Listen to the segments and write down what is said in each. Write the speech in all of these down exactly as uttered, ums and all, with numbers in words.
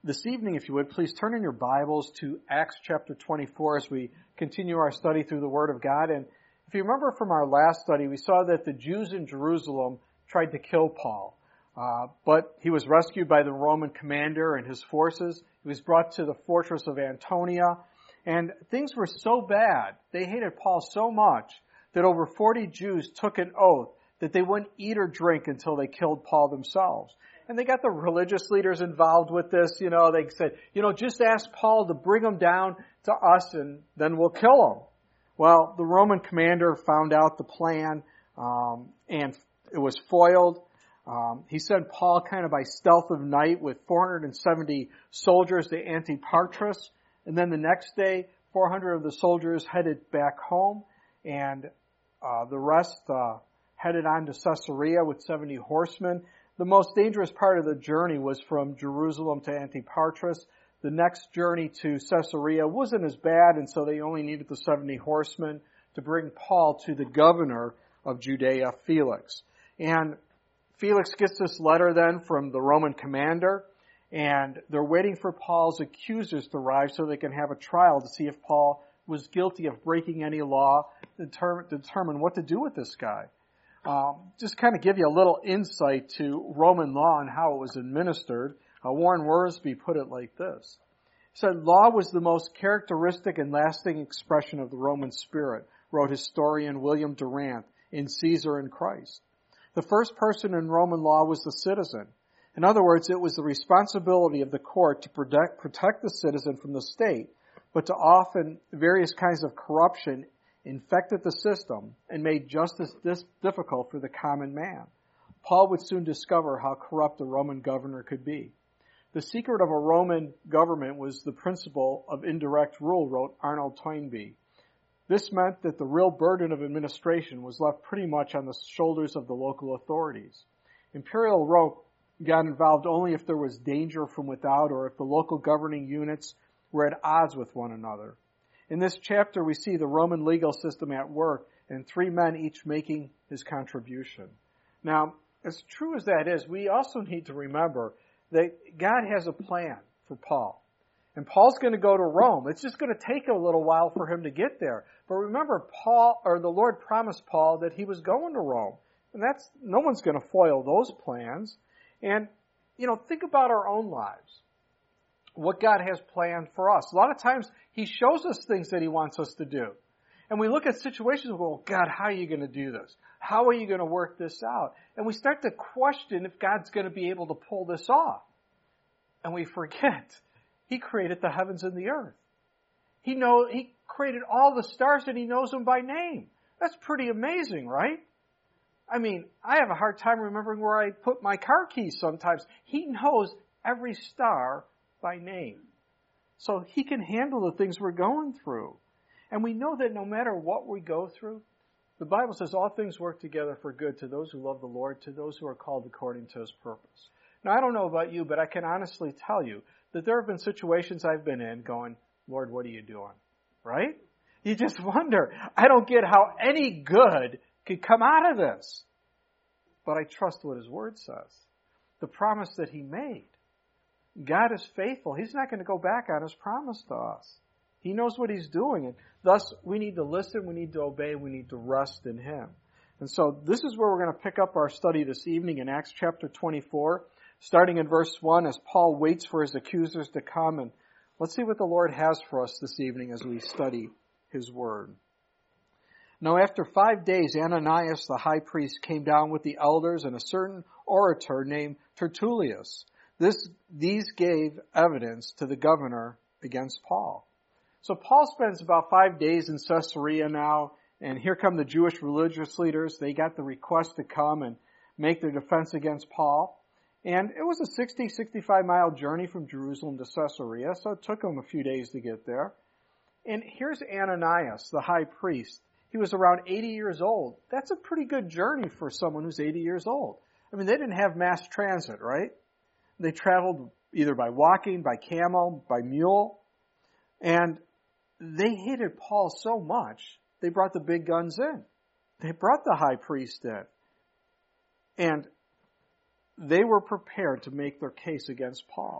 This evening, if you would, please turn in your Bibles to Acts chapter twenty-four as we continue our study through the Word of God. And if you remember from our last study, we saw that the Jews in Jerusalem tried to kill Paul. Uh, but he was rescued by the Roman commander and his forces. He was brought to the fortress of Antonia. And things were so bad, they hated Paul so much, that over forty Jews took an oath that they wouldn't eat or drink until they killed Paul themselves. And they got the religious leaders involved with this. You know, they said, you know, just ask Paul to bring him down to us and then we'll kill him. Well, the Roman commander found out the plan, um, and it was foiled. Um, he sent Paul kind of by stealth of night with four hundred seventy soldiers to Antipatris. And then the next day, four hundred of the soldiers headed back home, and uh, the rest uh, headed on to Caesarea with seventy horsemen. The most dangerous part of the journey was from Jerusalem to Antipatris. The next journey to Caesarea wasn't as bad, and so they only needed the seventy horsemen to bring Paul to the governor of Judea, Felix. And Felix gets this letter then from the Roman commander, and they're waiting for Paul's accusers to arrive so they can have a trial to see if Paul was guilty of breaking any law, to determine, to determine what to do with this guy. Um, just kind of give you a little insight to Roman law and how it was administered. Uh, Warren Wiersbe put it like this. He said, law was the most characteristic and lasting expression of the Roman spirit, wrote historian William Durant in Caesar and Christ. The first person in Roman law was the citizen. In other words, it was the responsibility of the court to protect, protect the citizen from the state, but to often various kinds of corruption infected the system and made justice this difficult for the common man. Paul would soon discover how corrupt a Roman governor could be. The secret of a Roman government was the principle of indirect rule, wrote Arnold Toynbee. This meant that the real burden of administration was left pretty much on the shoulders of the local authorities. Imperial Rome got involved only if there was danger from without or if the local governing units were at odds with one another. In this chapter, we see the Roman legal system at work and three men each making his contribution. Now, as true as that is, we also need to remember that God has a plan for Paul. And Paul's going to go to Rome. It's just going to take a little while for him to get there. But remember, Paul, or the Lord promised Paul that he was going to Rome. And that's, no one's going to foil those plans. And, you know, think about our own lives. What God has planned for us. A lot of times, He shows us things that He wants us to do. And we look at situations and go, well, God, how are you going to do this? How are you going to work this out? And we start to question if God's going to be able to pull this off. And we forget, He created the heavens and the earth. He know He created all the stars and He knows them by name. That's pretty amazing, right? I mean, I have a hard time remembering where I put my car keys sometimes. He knows every star by name. So He can handle the things we're going through. And we know that no matter what we go through, the Bible says all things work together for good to those who love the Lord, to those who are called according to His purpose. Now, I don't know about you, but I can honestly tell you that there have been situations I've been in going, Lord, what are you doing? Right? You just wonder, I don't get how any good could come out of this. But I trust what His Word says. The promise that He made. God is faithful. He's not going to go back on His promise to us. He knows what He's doing. And thus, we need to listen, we need to obey, we need to rest in Him. And so, this is where we're going to pick up our study this evening in Acts chapter twenty-four, starting in verse one, as Paul waits for his accusers to come. And let's see what the Lord has for us this evening as we study His Word. Now, after five days, Ananias the high priest came down with the elders and a certain orator named Tertullus. This, these gave evidence to the governor against Paul. So Paul spends about five days in Caesarea now, and here come the Jewish religious leaders. They got the request to come and make their defense against Paul. And it was a sixty, sixty-five mile journey from Jerusalem to Caesarea, so it took them a few days to get there. And here's Ananias, the high priest. He was around eighty years old. That's a pretty good journey for someone who's eighty years old. I mean, they didn't have mass transit, right? They traveled either by walking, by camel, by mule. And they hated Paul so much, they brought the big guns in. They brought the high priest in. And they were prepared to make their case against Paul.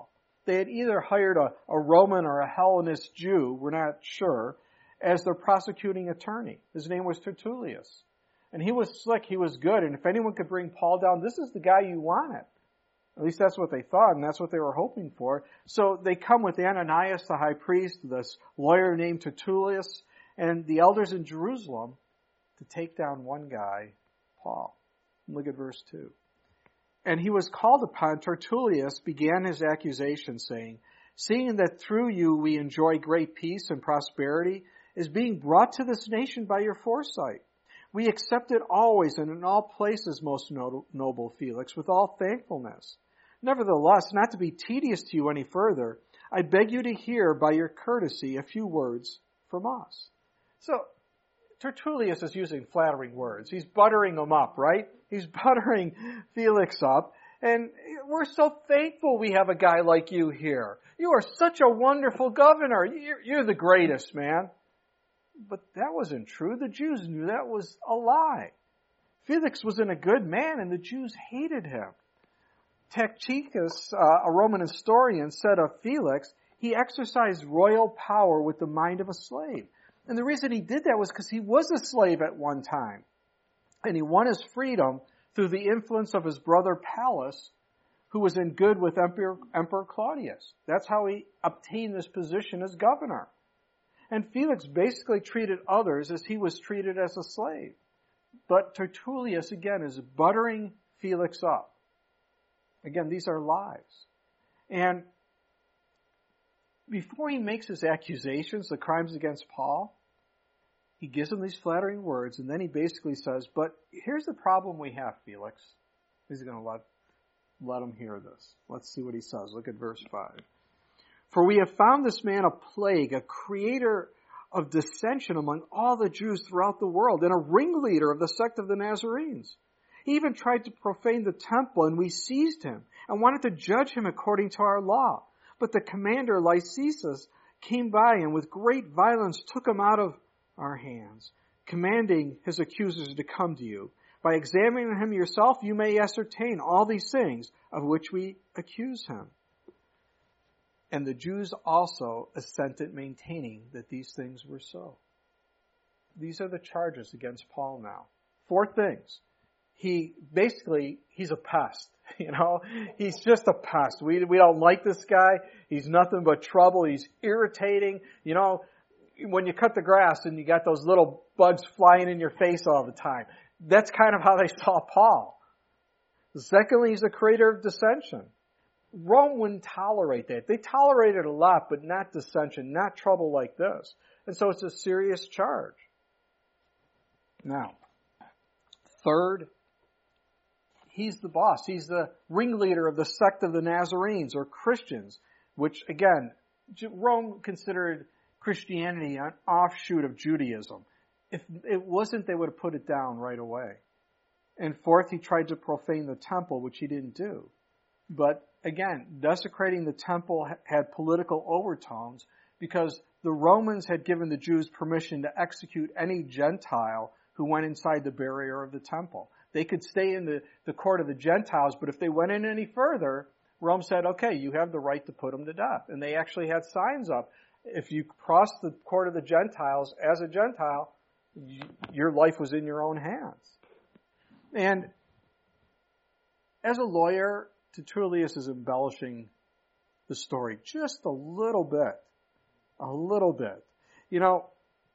They had either hired a, a Roman or a Hellenist Jew, we're not sure, as their prosecuting attorney. His name was Tertullius. And he was slick, he was good, and if anyone could bring Paul down, this is the guy you wanted. At least that's what they thought, and that's what they were hoping for. So they come with Ananias, the high priest, this lawyer named Tertullius, and the elders in Jerusalem to take down one guy, Paul. Look at verse two. And he was called upon. Tertullius began his accusation, saying, "Seeing that through you we enjoy great peace and prosperity, is being brought to this nation by your foresight. We accept it always and in all places, most noble Felix, with all thankfulness. Nevertheless, not to be tedious to you any further, I beg you to hear by your courtesy a few words from us." So, Tertullius is using flattering words. He's buttering them up, right? He's buttering Felix up. And we're so thankful we have a guy like you here. You are such a wonderful governor. You're, you're the greatest, man. But that wasn't true. The Jews knew that was a lie. Felix wasn't a good man, and the Jews hated him. Tacitus, uh, a Roman historian, said of Felix, he exercised royal power with the mind of a slave. And the reason he did that was because he was a slave at one time. And he won his freedom through the influence of his brother Pallas, who was in good with Emperor, Emperor Claudius. That's how he obtained this position as governor. And Felix basically treated others as he was treated as a slave. But Tertullius, again, is buttering Felix up. Again, these are lies. And before he makes his accusations, the crimes against Paul, he gives him these flattering words, and then he basically says, but here's the problem we have, Felix. He's going to let, let him hear this. Let's see what he says. Look at verse five. "For we have found this man a plague, a creator of dissension among all the Jews throughout the world, and a ringleader of the sect of the Nazarenes. He even tried to profane the temple, and we seized him and wanted to judge him according to our law. But the commander Lysisus came by and with great violence took him out of our hands, commanding his accusers to come to you. By examining him yourself, you may ascertain all these things of which we accuse him." And the Jews also assented, maintaining that these things were so. These are the charges against Paul now. Four things. He, basically, he's a pest. You know, he's just a pest. We, we don't like this guy. He's nothing but trouble. He's irritating. You know, when you cut the grass and you got those little bugs flying in your face all the time. That's kind of how they saw Paul. Secondly, he's a creator of dissension. Rome wouldn't tolerate that. They tolerated a lot, but not dissension, not trouble like this. And so it's a serious charge. Now, third, he's the boss. He's the ringleader of the sect of the Nazarenes, or Christians, which, again, Rome considered Christianity an offshoot of Judaism. If it wasn't, they would have put it down right away. And fourth, he tried to profane the temple, which he didn't do. But again, desecrating the temple had political overtones because the Romans had given the Jews permission to execute any Gentile who went inside the barrier of the temple. They could stay in the, the court of the Gentiles, but if they went in any further, Rome said, okay, you have the right to put them to death. And they actually had signs up. If you crossed the court of the Gentiles as a Gentile, you, your life was in your own hands. And as a lawyer, Tertullius is embellishing the story just a little bit. A little bit. You know,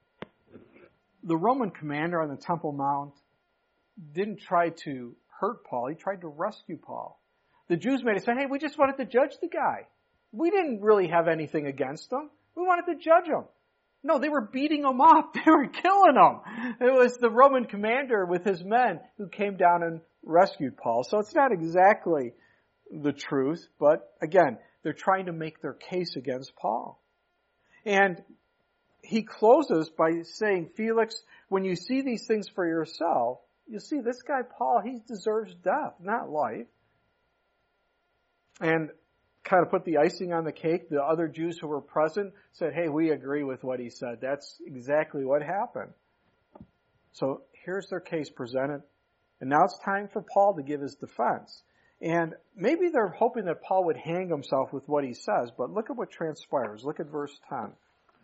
the Roman commander on the Temple Mount didn't try to hurt Paul. He tried to rescue Paul. The Jews made it say, hey, we just wanted to judge the guy. We didn't really have anything against him. We wanted to judge him. No, they were beating him up. They were killing him. It was the Roman commander with his men who came down and rescued Paul. So it's not exactly the truth, but again, they're trying to make their case against Paul. And he closes by saying, Felix, when you see these things for yourself, you see this guy Paul, he deserves death, not life. And kind of put the icing on the cake, the other Jews who were present said, hey, we agree with what he said. That's exactly what happened. So here's their case presented. And now it's time for Paul to give his defense. And maybe they're hoping that Paul would hang himself with what he says, but look at what transpires. Look at verse ten.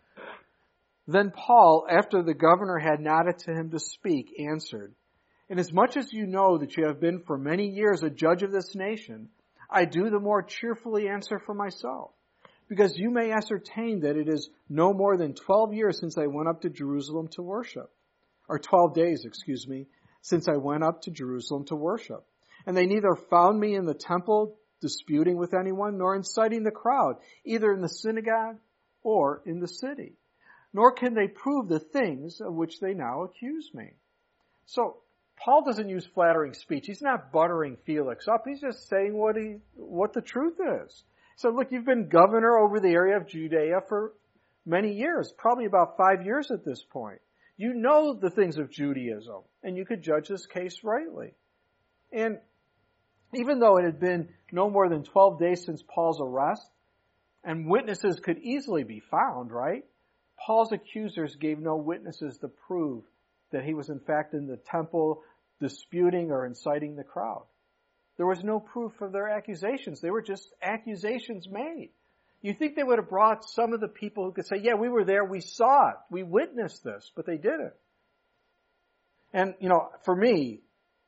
Then Paul, after the governor had nodded to him to speak, answered, Inasmuch as you know that you have been for many years a judge of this nation, I do the more cheerfully answer for myself, because you may ascertain that it is no more than twelve years since I went up to Jerusalem to worship, or twelve days, excuse me, since I went up to Jerusalem to worship. And they neither found me in the temple disputing with anyone, nor inciting the crowd, either in the synagogue or in the city. Nor can they prove the things of which they now accuse me. So, Paul doesn't use flattering speech. He's not buttering Felix up. He's just saying what he, what the truth is. So look, you've been governor over the area of Judea for many years, probably about five years at this point. You know the things of Judaism, and you could judge this case rightly. And even though it had been no more than twelve days since Paul's arrest, and witnesses could easily be found, right? Paul's accusers gave no witnesses to prove that he was in fact in the temple disputing or inciting the crowd. There was no proof of their accusations. They were just accusations made. You think they would have brought some of the people who could say, yeah, we were there, we saw it, we witnessed this, but they didn't. And, you know, for me,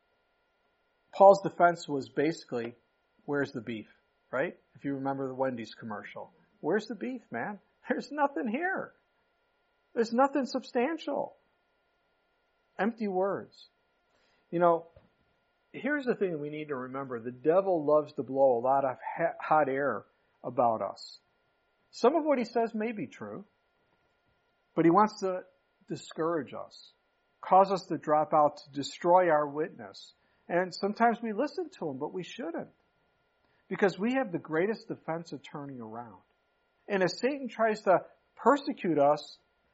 Paul's defense was basically, where's the beef, right? If you remember the Wendy's commercial. Where's the beef, man? There's nothing here. There's nothing substantial. Empty words. You know, here's the thing we need to remember. The devil loves to blow a lot of hot air about us. Some of what he says may be true, but he wants to discourage us, cause us to drop out, to destroy our witness. And sometimes we listen to him, but we shouldn't, because we have the greatest defense attorney around. And as Satan tries to persecute us,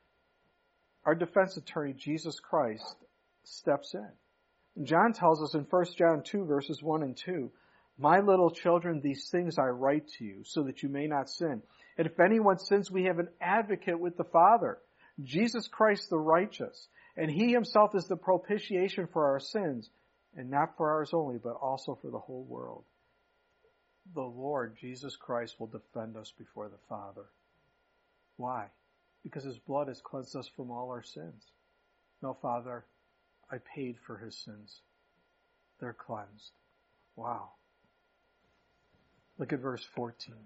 our defense attorney, Jesus Christ, steps in. And John tells us in First John two, verses one and two, My little children, these things I write to you, so that you may not sin. And if anyone sins, we have an advocate with the Father, Jesus Christ the righteous. And he himself is the propitiation for our sins, and not for ours only, but also for the whole world. The Lord, Jesus Christ, will defend us before the Father. Why? Because his blood has cleansed us from all our sins. No, Father, I paid for his sins. They're cleansed. Wow. Look at verse fourteen.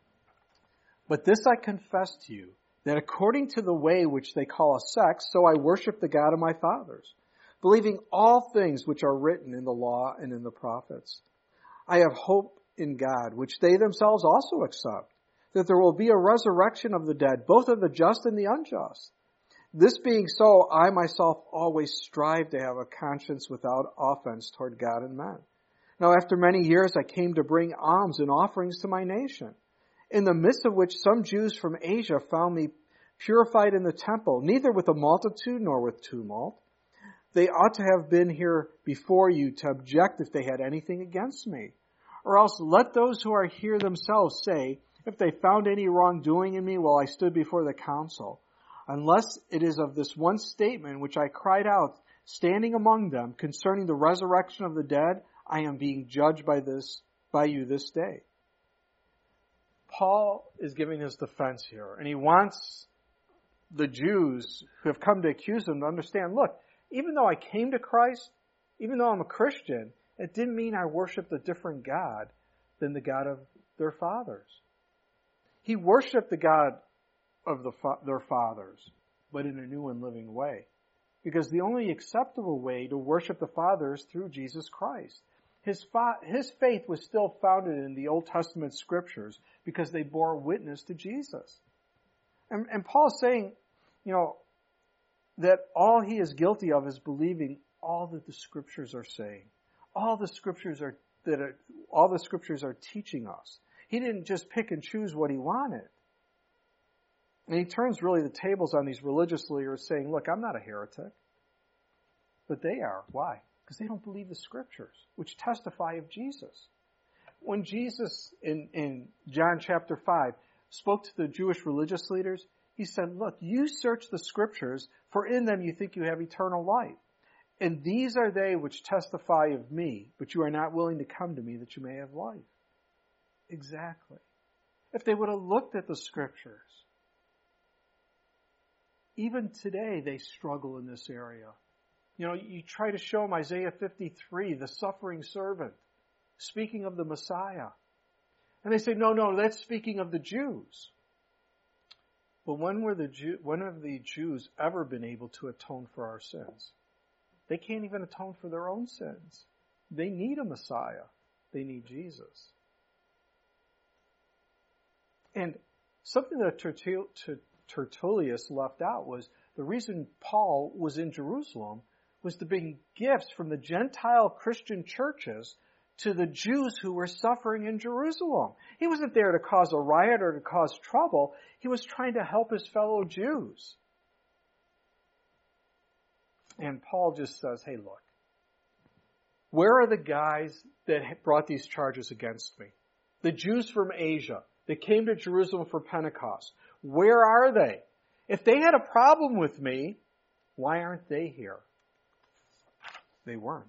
But this I confess to you, that according to the way which they call a sect, so I worship the God of my fathers, believing all things which are written in the law and in the prophets. I have hope in God, which they themselves also accept, that there will be a resurrection of the dead, both of the just and the unjust. This being so, I myself always strive to have a conscience without offense toward God and men. Now after many years I came to bring alms and offerings to my nation, in the midst of which some Jews from Asia found me purified in the temple, neither with a multitude nor with tumult. They ought to have been here before you to object if they had anything against me. Or else let those who are here themselves say, if they found any wrongdoing in me while I stood before the council, unless it is of this one statement which I cried out, standing among them, concerning the resurrection of the dead, I am being judged by this, by you this day. Paul is giving his defense here, and he wants the Jews who have come to accuse him to understand, look, even though I came to Christ, even though I'm a Christian, it didn't mean I worshiped a different God than the God of their fathers. He worshiped the God of the, their fathers, but in a new and living way. Because the only acceptable way to worship the Father is through Jesus Christ. His, fa- his faith was still founded in the Old Testament scriptures because they bore witness to Jesus. And, and Paul is saying, you know, that all he is guilty of is believing all that the scriptures are saying. All the scriptures are that are, all the scriptures are teaching us. He didn't just pick and choose what he wanted. And he turns really the tables on these religious leaders saying, look, I'm not a heretic. But they are. Why? Because they don't believe the scriptures, which testify of Jesus. When Jesus, in, in John chapter five, spoke to the Jewish religious leaders, he said, look, you search the scriptures, for in them you think you have eternal life. And these are they which testify of me, but you are not willing to come to me that you may have life. Exactly. If they would have looked at the Scriptures, even today they struggle in this area. You know, you try to show them Isaiah fifty-three, the suffering servant, speaking of the Messiah. And they say, no, no, that's speaking of the Jews. But when were the Jew, when have the Jews ever been able to atone for our sins? They can't even atone for their own sins. They need a Messiah. They need Jesus. And something that Tertullius left out was the reason Paul was in Jerusalem was to bring gifts from the Gentile Christian churches to the Jews who were suffering in Jerusalem. He wasn't there to cause a riot or to cause trouble. He was trying to help his fellow Jews. And Paul just says, hey, look, where are the guys that brought these charges against me? The Jews from Asia that came to Jerusalem for Pentecost. Where are they? If they had a problem with me, why aren't they here? They weren't.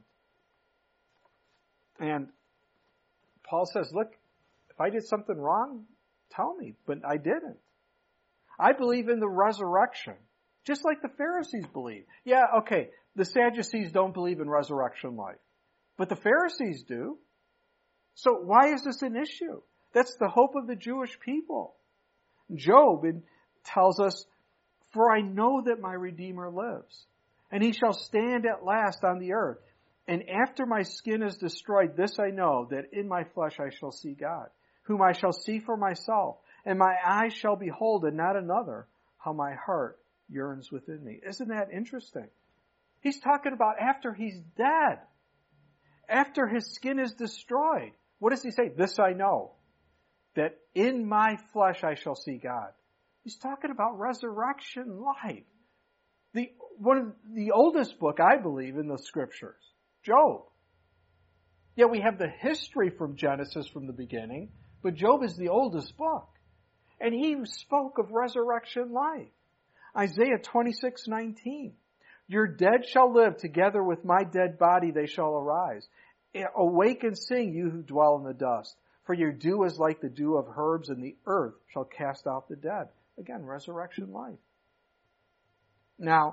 And Paul says, look, if I did something wrong, tell me, but I didn't. I believe in the resurrection, just like the Pharisees believe. Yeah, okay, the Sadducees don't believe in resurrection life, but the Pharisees do. So why is this an issue? That's the hope of the Jewish people. Job tells us, for I know that my Redeemer lives, and he shall stand at last on the earth. And after my skin is destroyed, this I know, that in my flesh I shall see God, whom I shall see for myself, and my eyes shall behold, and not another, how my heart yearns within me. Isn't that interesting? He's talking about after he's dead, after his skin is destroyed. What does he say? This I know, that in my flesh I shall see God. He's talking about resurrection life. The, one of the oldest book, I believe, in the Scriptures. Job. Yet we have the history from Genesis from the beginning, but Job is the oldest book. And he spoke of resurrection life. Isaiah twenty-six nineteen. Your dead shall live, together with my dead body they shall arise. Awake and sing, you who dwell in the dust. For your dew is like the dew of herbs, and the earth shall cast out the dead. Again, resurrection life. Now,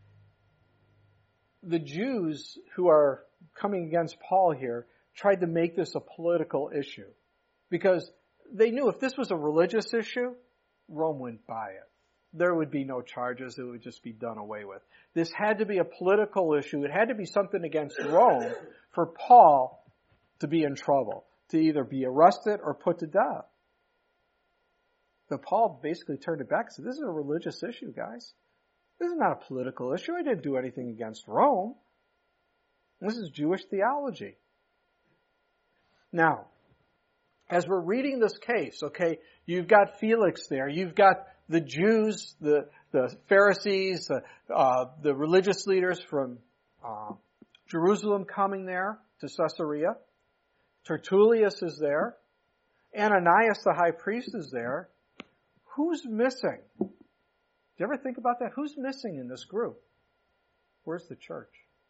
the Jews who are coming against Paul here tried to make this a political issue because they knew if this was a religious issue, Rome wouldn't buy it. There would be no charges. It would just be done away with. This had to be a political issue. It had to be something against Rome for Paul to be in trouble, to either be arrested or put to death. But Paul basically turned it back and said, this is a religious issue, guys. This is not a political issue. I didn't do anything against Rome. This is Jewish theology. Now, as we're reading this case, okay, you've got Felix there. You've got the Jews, the, the Pharisees, the, uh, the religious leaders from uh, Jerusalem coming there to Caesarea. Tertullius is there. Ananias, the high priest, is there. Who's missing? Do you ever think about that? Who's missing in this group? Where's the church?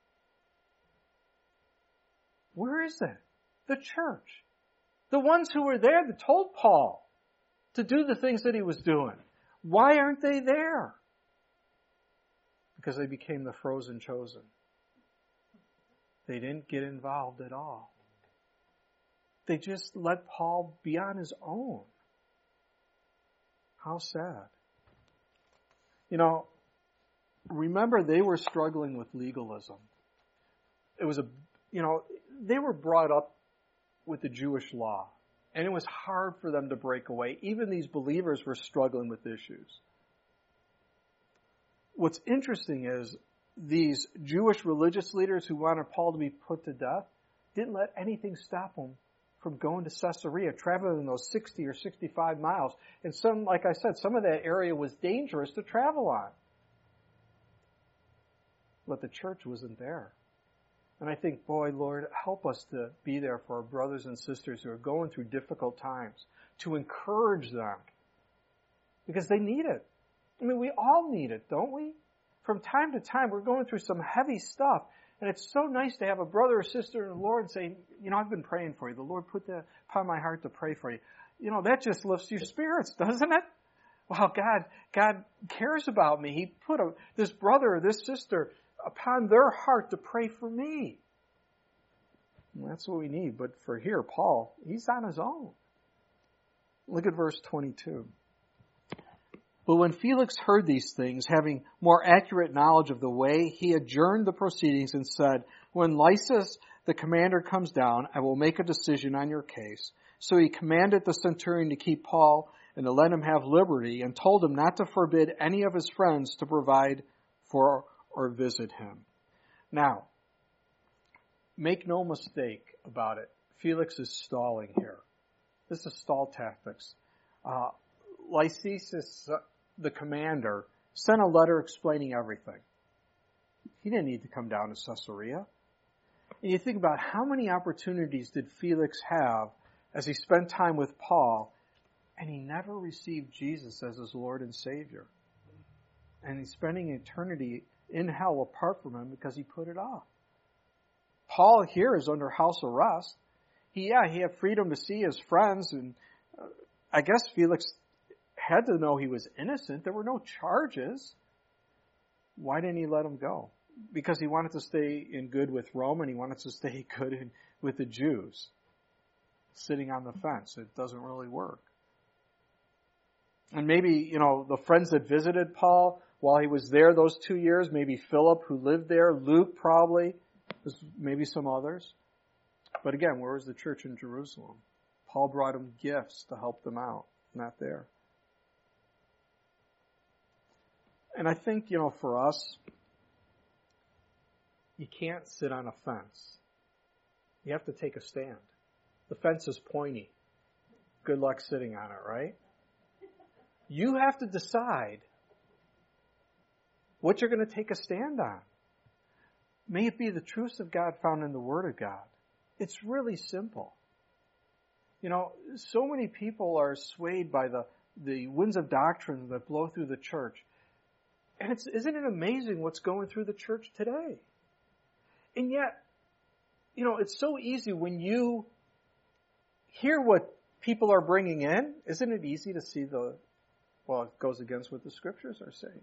Where is it? The church. The ones who were there that told Paul to do the things that he was doing. Why aren't they there? Because they became the frozen chosen. They didn't get involved at all. They just let Paul be on his own. How sad. You know, remember they were struggling with legalism. It was a, you know, they were brought up with the Jewish law. And it was hard for them to break away. Even these believers were struggling with issues. What's interesting is these Jewish religious leaders who wanted Paul to be put to death didn't let anything stop them from going to Caesarea, traveling those sixty or sixty-five miles. And some, like I said, some of that area was dangerous to travel on. But the church wasn't there. And I think, boy, Lord, help us to be there for our brothers and sisters who are going through difficult times, to encourage them. Because they need it. I mean, we all need it, don't we? From time to time, we're going through some heavy stuff. And it's so nice to have a brother or sister in the Lord saying, you know, I've been praying for you. The Lord put that upon my heart to pray for you. You know, that just lifts your spirits, doesn't it? Wow, God, God cares about me. He put a, this brother or this sister upon their heart to pray for me. And that's what we need. But for here, Paul, he's on his own. Look at verse twenty-two. But when Felix heard these things, having more accurate knowledge of the way, he adjourned the proceedings and said, when Lysias, the commander, comes down, I will make a decision on your case. So he commanded the centurion to keep Paul and to let him have liberty, and told him not to forbid any of his friends to provide for or visit him. Now, make no mistake about it. Felix is stalling here. This is stall tactics. Uh, Lysias, the commander, sent a letter explaining everything. He didn't need to come down to Caesarea. And you think about how many opportunities did Felix have as he spent time with Paul, and he never received Jesus as his Lord and Savior. And he's spending eternity in hell apart from him because he put it off. Paul here is under house arrest. He, yeah, he had freedom to see his friends, and uh, I guess Felix had to know he was innocent. There were no charges. Why didn't he let him go? Because he wanted to stay in good with Rome, and he wanted to stay good in, with the Jews. Sitting on the fence. It doesn't really work. And maybe, you know, the friends that visited Paul while he was there those two years, maybe Philip who lived there, Luke probably, maybe some others. But again, where was the church in Jerusalem? Paul brought them gifts to help them out. Not there. And I think, you know, for us, you can't sit on a fence. You have to take a stand. The fence is pointy. Good luck sitting on it, right? You have to decide what you're going to take a stand on. May it be the truths of God found in the Word of God. It's really simple. You know, so many people are swayed by the, the winds of doctrine that blow through the church. And it's, isn't it amazing what's going through the church today? And yet, you know, it's so easy when you hear what people are bringing in. Isn't it easy to see the, well, it goes against what the Scriptures are saying.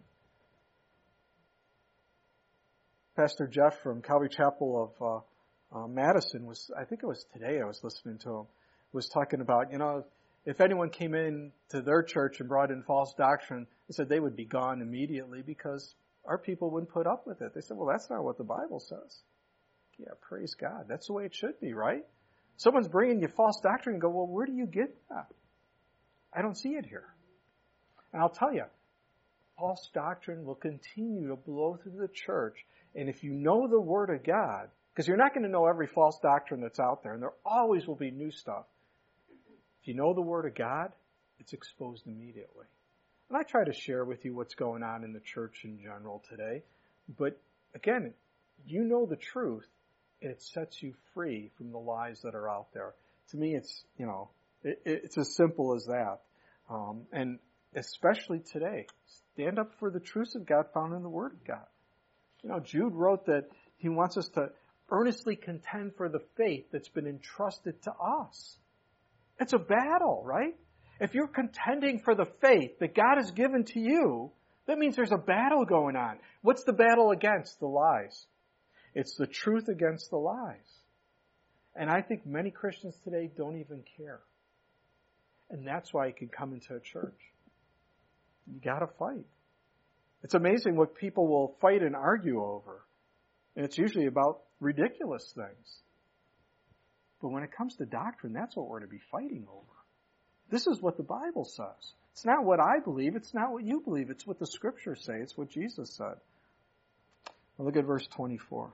Pastor Jeff from Calvary Chapel of uh, uh, Madison was, I think it was today I was listening to him, was talking about, you know, if anyone came in to their church and brought in false doctrine, they said they would be gone immediately because our people wouldn't put up with it. They said, well, that's not what the Bible says. Yeah, praise God. That's the way it should be, right? Someone's bringing you false doctrine and go, well, where do you get that? I don't see it here. And I'll tell you, false doctrine will continue to blow through the church. And if you know the Word of God, because you're not going to know every false doctrine that's out there, and there always will be new stuff. If you know the Word of God, it's exposed immediately. And I try to share with you what's going on in the church in general today. But again, you know the truth, and it sets you free from the lies that are out there. To me, it's, you know, it, it's as simple as that. Um, and especially today, stand up for the truths of God found in the Word of God. You know, Jude wrote that he wants us to earnestly contend for the faith that's been entrusted to us. It's a battle, right? If you're contending for the faith that God has given to you, that means there's a battle going on. What's the battle against? The lies. It's the truth against the lies. And I think many Christians today don't even care. And that's why you can come into a church. You gotta fight. It's amazing what people will fight and argue over. And it's usually about ridiculous things. But when it comes to doctrine, that's what we're to be fighting over. This is what the Bible says. It's not what I believe. It's not what you believe. It's what the Scriptures say. It's what Jesus said. Now look at verse twenty-four.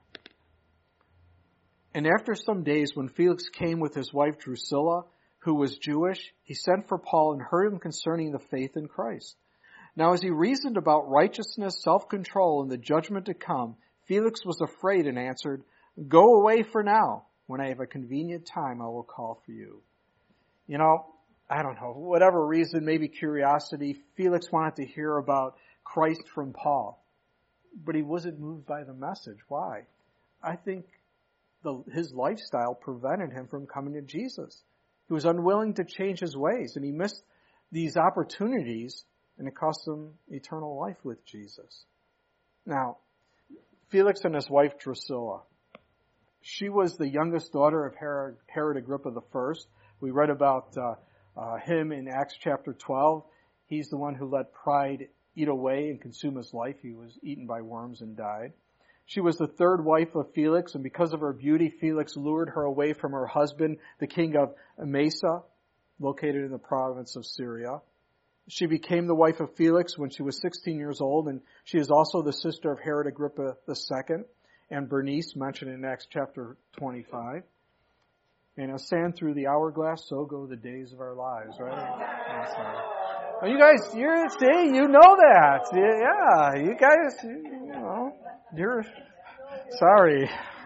And after some days, when Felix came with his wife Drusilla, who was Jewish, he sent for Paul and heard him concerning the faith in Christ. Now as he reasoned about righteousness, self-control, and the judgment to come, Felix was afraid and answered, Go away for now. When I have a convenient time, I will call for you. You know, I don't know, whatever reason, maybe curiosity, Felix wanted to hear about Christ from Paul. But he wasn't moved by the message. Why? I think the, his lifestyle prevented him from coming to Jesus. He was unwilling to change his ways, and he missed these opportunities, and it cost him eternal life with Jesus. Now, Felix and his wife Drusilla. She was the youngest daughter of Herod, Herod Agrippa the First. We read about uh, uh, him in Acts chapter twelve. He's the one who let pride eat away and consume his life. He was eaten by worms and died. She was the third wife of Felix, and because of her beauty, Felix lured her away from her husband, the king of Emesa, located in the province of Syria. She became the wife of Felix when she was sixteen years old, and she is also the sister of Herod Agrippa the Second and Bernice, mentioned in Acts chapter twenty-five. And as sand through the hourglass, so go the days of our lives, right? Oh, you guys, you're, see, you know that. Yeah, you guys, you know, you're, sorry.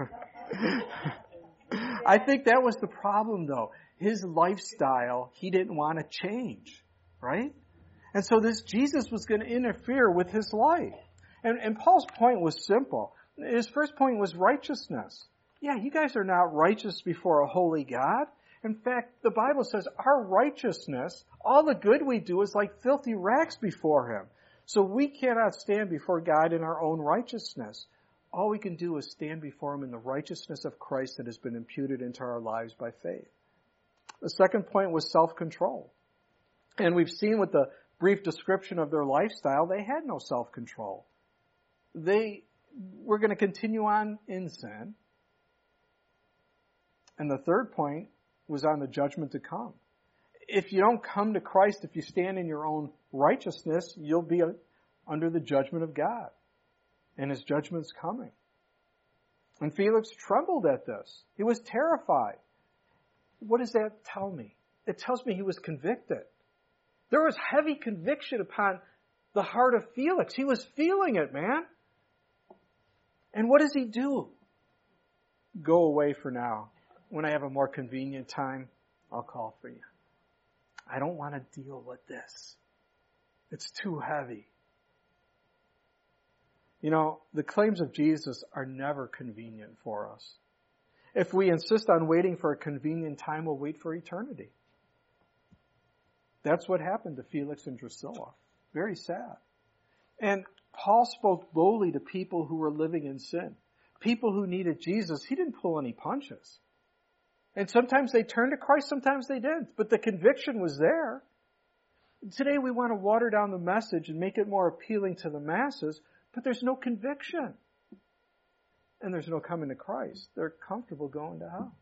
I think that was the problem, though. His lifestyle, he didn't want to change, right? And so this Jesus was going to interfere with his life. And, and Paul's point was simple. His first point was righteousness. Yeah, you guys are not righteous before a holy God. In fact, the Bible says our righteousness, all the good we do, is like filthy rags before him. So we cannot stand before God in our own righteousness. All we can do is stand before him in the righteousness of Christ that has been imputed into our lives by faith. The second point was self-control. And we've seen with the brief description of their lifestyle, they had no self-control. They were going to continue on in sin. And the third point was on the judgment to come. If you don't come to Christ, if you stand in your own righteousness, you'll be under the judgment of God. And his judgment's coming. And Felix trembled at this. He was terrified. What does that tell me? It tells me he was convicted. There was heavy conviction upon the heart of Felix. He was feeling it, man. And what does he do? Go away for now. When I have a more convenient time, I'll call for you. I don't want to deal with this. It's too heavy. You know, the claims of Jesus are never convenient for us. If we insist on waiting for a convenient time, we'll wait for eternity. That's what happened to Felix and Drusilla. Very sad. And Paul spoke boldly to people who were living in sin. People who needed Jesus. He didn't pull any punches. And sometimes they turned to Christ, sometimes they didn't. But the conviction was there. Today we want to water down the message and make it more appealing to the masses, but there's no conviction. And there's no coming to Christ. They're comfortable going to hell.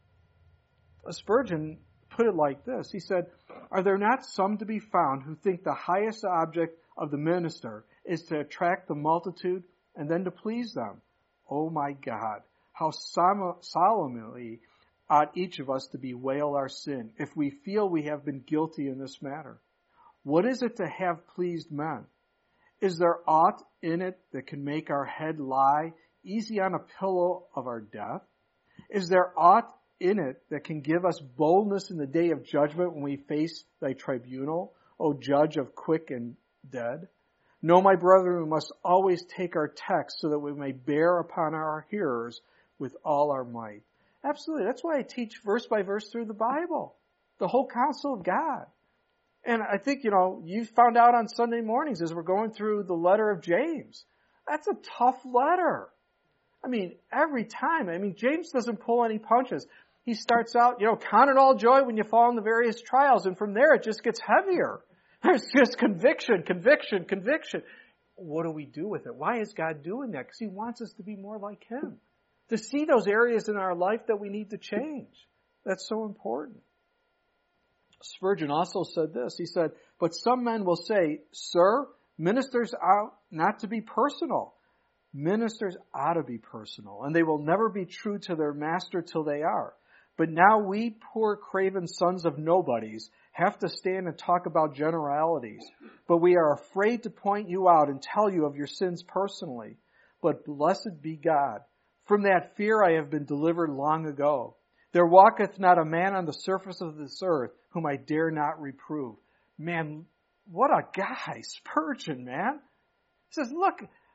Spurgeon put it like this. He said, "Are there not some to be found who think the highest object of the minister is to attract the multitude and then to please them? Oh my God, how solemnly ought each of us to bewail our sin if we feel we have been guilty in this matter. What is it to have pleased men? Is there aught in it that can make our head lie easy on a pillow of our death? Is there aught in it that can give us boldness in the day of judgment when we face thy tribunal, O judge of quick and dead? No, my brethren, we must always take our text so that we may bear upon our hearers with all our might." Absolutely. That's why I teach verse by verse through the Bible. The whole counsel of God. And I think, you know, you found out on Sunday mornings as we're going through the letter of James. That's a tough letter. I mean, every time. I mean, James doesn't pull any punches. He starts out, you know, count it all joy when you fall in the various trials. And from there, it just gets heavier. There's just conviction, conviction, conviction. What do we do with it? Why is God doing that? Because he wants us to be more like him. To see those areas in our life that we need to change. That's so important. Spurgeon also said this. He said, "But some men will say, 'Sir, ministers ought not to be personal.' Ministers ought to be personal, and they will never be true to their master till they are. But now we poor craven sons of nobodies have to stand and talk about generalities. But we are afraid to point you out and tell you of your sins personally. But blessed be God. From that fear I have been delivered long ago. There walketh not a man on the surface of this earth whom I dare not reprove." Man, what a guy, Spurgeon, man. He says, look,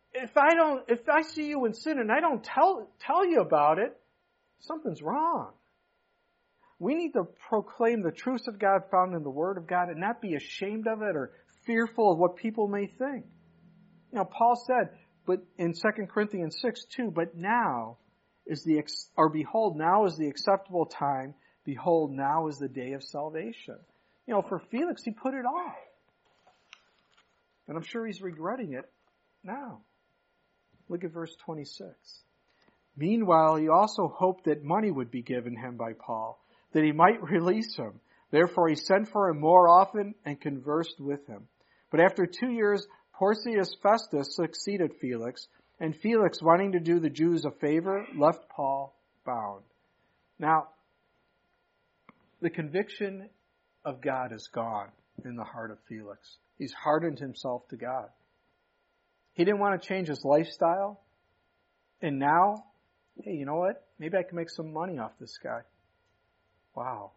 if I don't, if I see you in sin and I don't tell, tell you about it, something's wrong. We need to proclaim the truths of God found in the Word of God and not be ashamed of it or fearful of what people may think. You know, Paul said, but in Second Corinthians six two, but now is the, or behold, now is the acceptable time. Behold, now is the day of salvation. You know, for Felix, he put it off. And I'm sure he's regretting it now. Look at verse twenty-six. Meanwhile, he also hoped that money would be given him by Paul, that he might release him. Therefore he sent for him more often and conversed with him. But after two years, Porcius Festus succeeded Felix, and Felix, wanting to do the Jews a favor, left Paul bound. Now, the conviction of God is gone in the heart of Felix. He's hardened himself to God. He didn't want to change his lifestyle. And now, hey, you know what? Maybe I can make some money off this guy. Wow.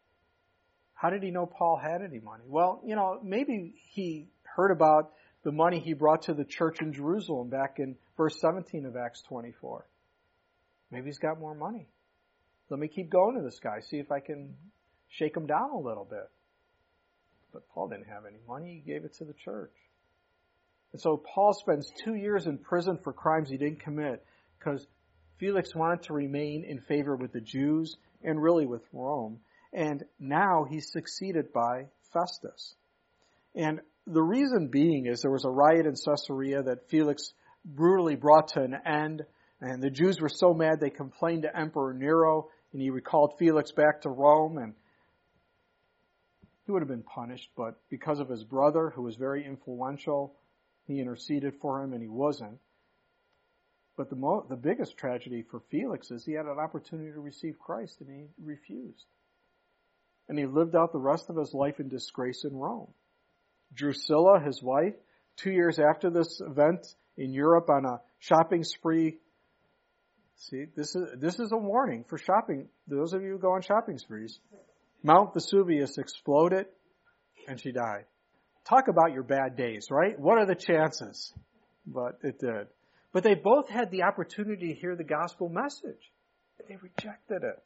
How did he know Paul had any money? Well, you know, maybe he heard about the money he brought to the church in Jerusalem back in verse seventeen of Acts twenty-four. Maybe he's got more money. Let me keep going to this guy, see if I can shake him down a little bit. But Paul didn't have any money. He gave it to the church. And so Paul spends two years in prison for crimes he didn't commit because Felix wanted to remain in favor with the Jews and really with Rome. And now he's succeeded by Festus. And the reason being is there was a riot in Caesarea that Felix brutally brought to an end. And the Jews were so mad they complained to Emperor Nero, and he recalled Felix back to Rome. And he would have been punished, but because of his brother, who was very influential, he interceded for him, and he wasn't. But the mo- the biggest tragedy for Felix is he had an opportunity to receive Christ, and he refused. And he lived out the rest of his life in disgrace in Rome. Drusilla, his wife, two years after this event in Europe on a shopping spree. See, this is this is a warning for shopping. Those of you who go on shopping sprees. Mount Vesuvius exploded, and she died. Talk about your bad days, right? What are the chances? But it did. But they both had the opportunity to hear the gospel message. They rejected it.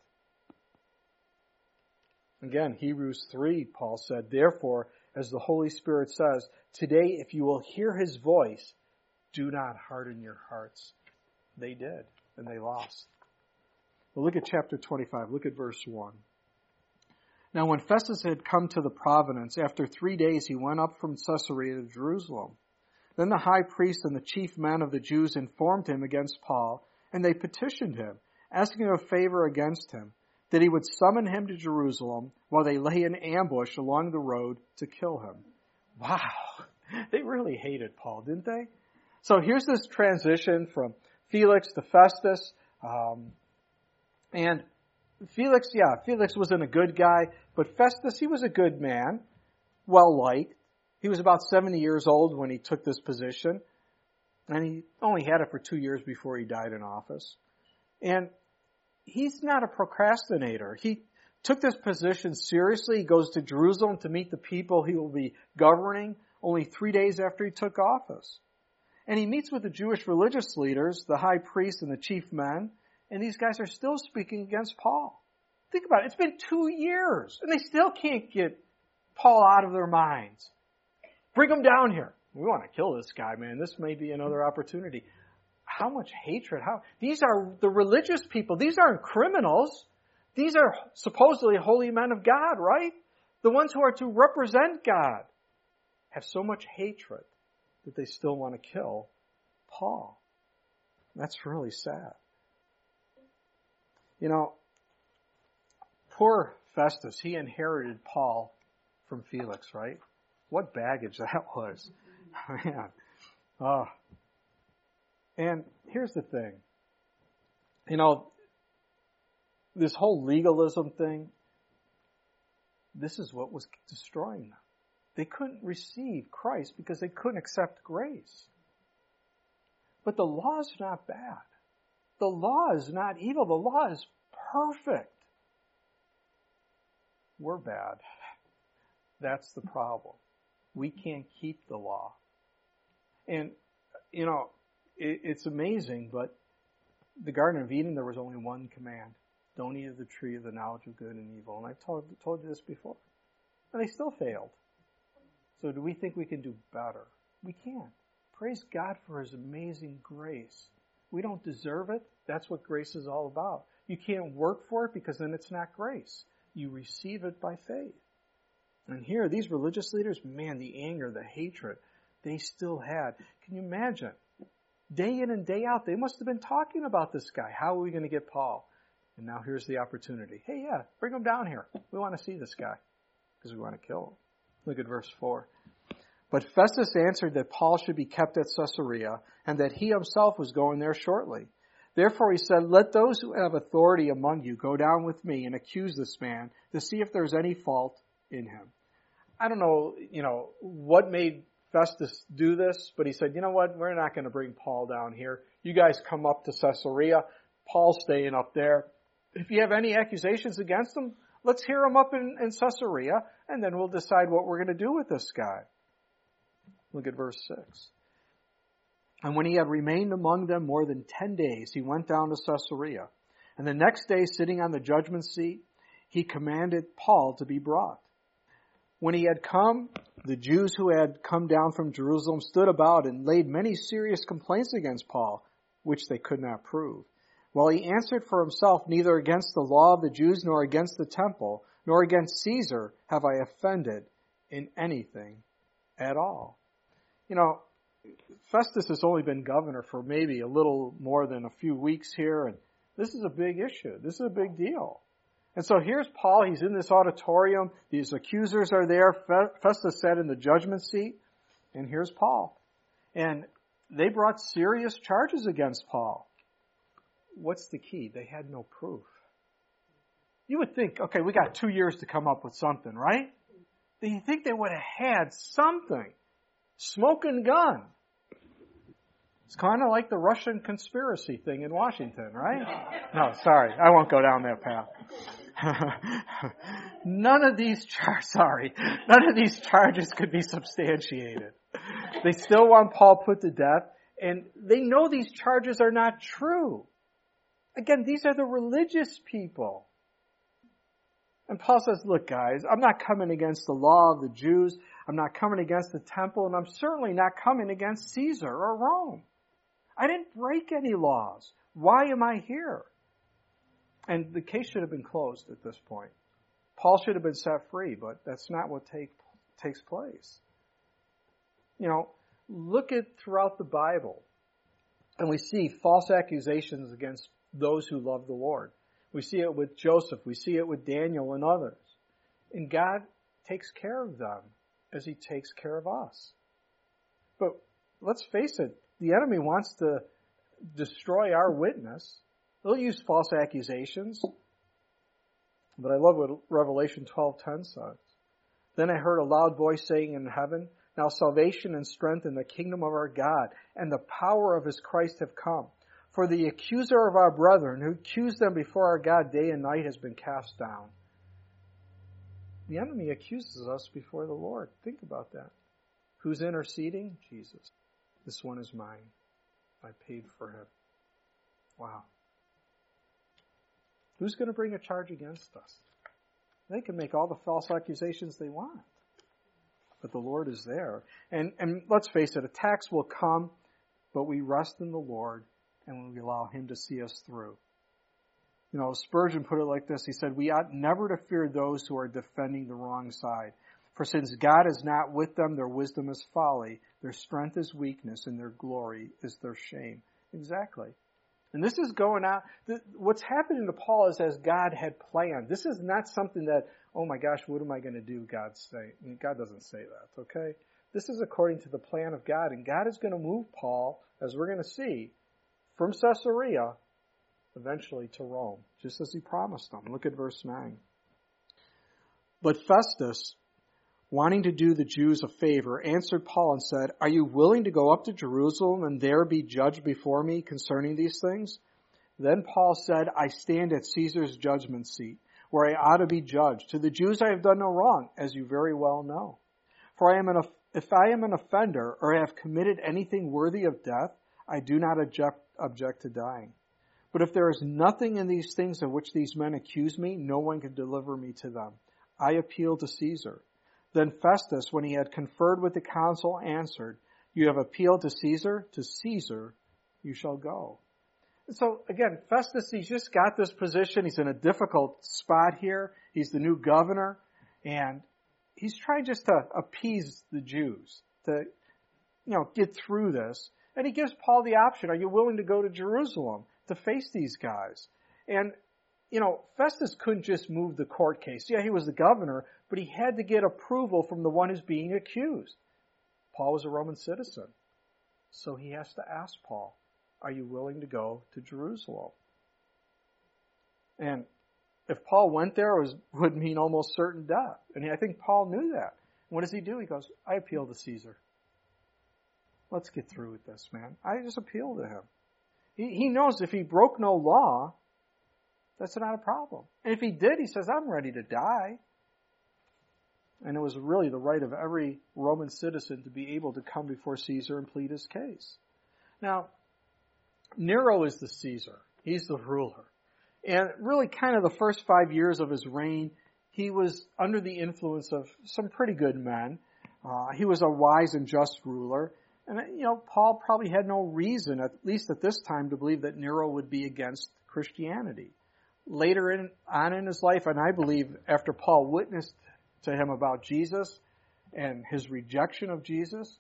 Again, Hebrews three, Paul said, therefore, as the Holy Spirit says, today if you will hear his voice, do not harden your hearts. They did, and they lost. Well, look at chapter twenty-five. Look at verse one. Now when Festus had come to the province, after three days he went up from Caesarea to Jerusalem. Then the high priest and the chief men of the Jews informed him against Paul, and they petitioned him, asking a favor against him, that he would summon him to Jerusalem while they lay in ambush along the road to kill him. Wow, they really hated Paul, didn't they? So here's this transition from Felix to Festus, um, and Felix, yeah, Felix wasn't a good guy, but Festus, he was a good man, well-liked. He was about seventy years old when he took this position, and he only had it for two years before he died in office. And he's not a procrastinator. He took this position seriously. He goes to Jerusalem to meet the people he will be governing only three days after he took office. And he meets with the Jewish religious leaders, the high priest and the chief men, and these guys are still speaking against Paul. Think about it. It's been two years, and they still can't get Paul out of their minds. Bring him down here. We want to kill this guy, man. This may be another opportunity. How much hatred? How these are the religious people. These aren't criminals. These are supposedly holy men of God, right? The ones who are to represent God have so much hatred that they still want to kill Paul. That's really sad. You know, poor Festus, he inherited Paul from Felix, right? What baggage that was. Man. Oh. And here's the thing. You know, this whole legalism thing, this is what was destroying them. They couldn't receive Christ because they couldn't accept grace. But the law is not bad. The law is not evil. The law is perfect. We're bad. That's the problem. We can't keep the law. And, you know, it, it's amazing, but the Garden of Eden, there was only one command. Don't eat of the tree of the knowledge of good and evil. And I've told, told you this before. And they still failed. So do we think we can do better? We can't. Praise God for His amazing grace. We don't deserve it. That's what grace is all about. You can't work for it because then it's not grace. You receive it by faith. And here, these religious leaders, man, the anger, the hatred, they still had. Can you imagine? Day in and day out, they must have been talking about this guy. How are we going to get Paul? And now here's the opportunity. Hey, yeah, bring him down here. We want to see this guy because we want to kill him. Look at verse four. But Festus answered that Paul should be kept at Caesarea and that he himself was going there shortly. Therefore he said, let those who have authority among you go down with me and accuse this man to see if there's any fault in him. I don't know, you know, what made Festus do this, but he said, you know what, we're not going to bring Paul down here. You guys come up to Caesarea. Paul's staying up there. If you have any accusations against him, let's hear them up in, in Caesarea, and then we'll decide what we're going to do with this guy. Look at verse six. And when he had remained among them more than ten days, he went down to Caesarea. And the next day, sitting on the judgment seat, he commanded Paul to be brought. When he had come, the Jews who had come down from Jerusalem stood about and laid many serious complaints against Paul, which they could not prove. While he answered for himself, neither against the law of the Jews nor against the temple, nor against Caesar have I offended in anything at all. You know, Festus has only been governor for maybe a little more than a few weeks here, and this is a big issue. This is a big deal. And so here's Paul. He's in this auditorium. These accusers are there. Festus sat in the judgment seat, and here's Paul. And they brought serious charges against Paul. What's the key? They had no proof. You would think, okay, we got two years to come up with something, right? You think they would have had something. Smoking gun. It's kind of like the Russian conspiracy thing in Washington, right? No, sorry. I won't go down that path. None of these charges, sorry, none of these charges could be substantiated. They still want Paul put to death, and they know these charges are not true. Again, these are the religious people. And Paul says, look guys, I'm not coming against the law of the Jews. I'm not coming against the temple, and I'm certainly not coming against Caesar or Rome. I didn't break any laws. Why am I here? And the case should have been closed at this point. Paul should have been set free, but that's not what take, takes place. You know, look at throughout the Bible, and we see false accusations against those who love the Lord. We see it with Joseph. We see it with Daniel and others. And God takes care of them as He takes care of us. But let's face it, the enemy wants to destroy our witness. They'll use false accusations. But I love what Revelation twelve ten says. Then I heard a loud voice saying in heaven, now salvation and strength in the kingdom of our God and the power of His Christ have come. For the accuser of our brethren, who accused them before our God day and night, has been cast down. The enemy accuses us before the Lord. Think about that. Who's interceding? Jesus. This one is mine. I paid for him. Wow. Who's going to bring a charge against us? They can make all the false accusations they want. But the Lord is there. And, and let's face it, attacks will come, but we rest in the Lord and we allow Him to see us through. You know, Spurgeon put it like this. He said, we ought never to fear those who are defending the wrong side. For since God is not with them, their wisdom is folly, their strength is weakness, and their glory is their shame. Exactly. And this is going out. What's happening to Paul is as God had planned. This is not something that, oh my gosh, what am I going to do? God's saying. I mean, God doesn't say that, okay? This is according to the plan of God. And God is going to move Paul, as we're going to see, from Caesarea, eventually to Rome, just as He promised them. Look at verse nine. But Festus, wanting to do the Jews a favor, answered Paul and said, are you willing to go up to Jerusalem and there be judged before me concerning these things? Then Paul said, I stand at Caesar's judgment seat, where I ought to be judged. To the Jews I have done no wrong, as you very well know. For I am an, if I am an offender or have committed anything worthy of death, I do not object, object to dying. But if there is nothing in these things of which these men accuse me, no one can deliver me to them. I appeal to Caesar. Then Festus, when he had conferred with the council, answered, You have appealed to Caesar? To Caesar you shall go. And so again, Festus, he's just got this position. He's in a difficult spot here. He's the new governor. And he's trying just to appease the Jews, to, you know, get through this. And he gives Paul the option, are you willing to go to Jerusalem to face these guys? And, you know, Festus couldn't just move the court case. Yeah, he was the governor, but he had to get approval from the one who's being accused. Paul was a Roman citizen. So he has to ask Paul, are you willing to go to Jerusalem? And if Paul went there, it was, would mean almost certain death. And I think Paul knew that. What does he do? He goes, I appeal to Caesar. Let's get through with this, man. I just appeal to him. He, he knows if he broke no law, that's not a problem. And if he did, he says, I'm ready to die. And it was really the right of every Roman citizen to be able to come before Caesar and plead his case. Now, Nero is the Caesar. He's the ruler. And really kind of the first five years of his reign, he was under the influence of some pretty good men. Uh, he was a wise and just ruler. And, you know, Paul probably had no reason, at least at this time, to believe that Nero would be against Christianity. Later in, on in his life, and I believe after Paul witnessed to him about Jesus and his rejection of Jesus,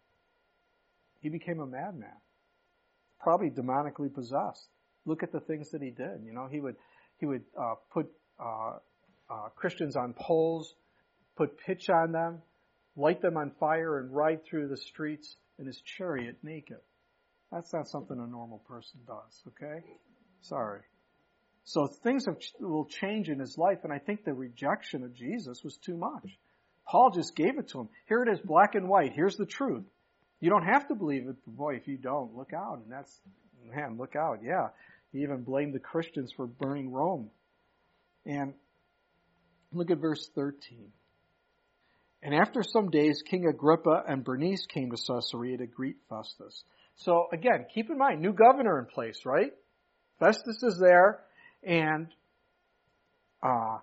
he became a madman, probably demonically possessed. Look at the things that he did. You know, he would he would uh, put uh, uh, Christians on poles, put pitch on them, light them on fire, and ride through the streets in his chariot naked. That's not something a normal person does, okay? Sorry. So things have, will change in his life, and I think the rejection of Jesus was too much. Paul just gave it to him. Here it is, black and white. Here's the truth. You don't have to believe it, but boy, if you don't, look out. And that's, man, look out. Yeah. He even blamed the Christians for burning Rome. And look at verse thirteen. And after some days, King Agrippa and Bernice came to Caesarea to greet Festus. So again, keep in mind, new governor in place, right? Festus is there, and uh,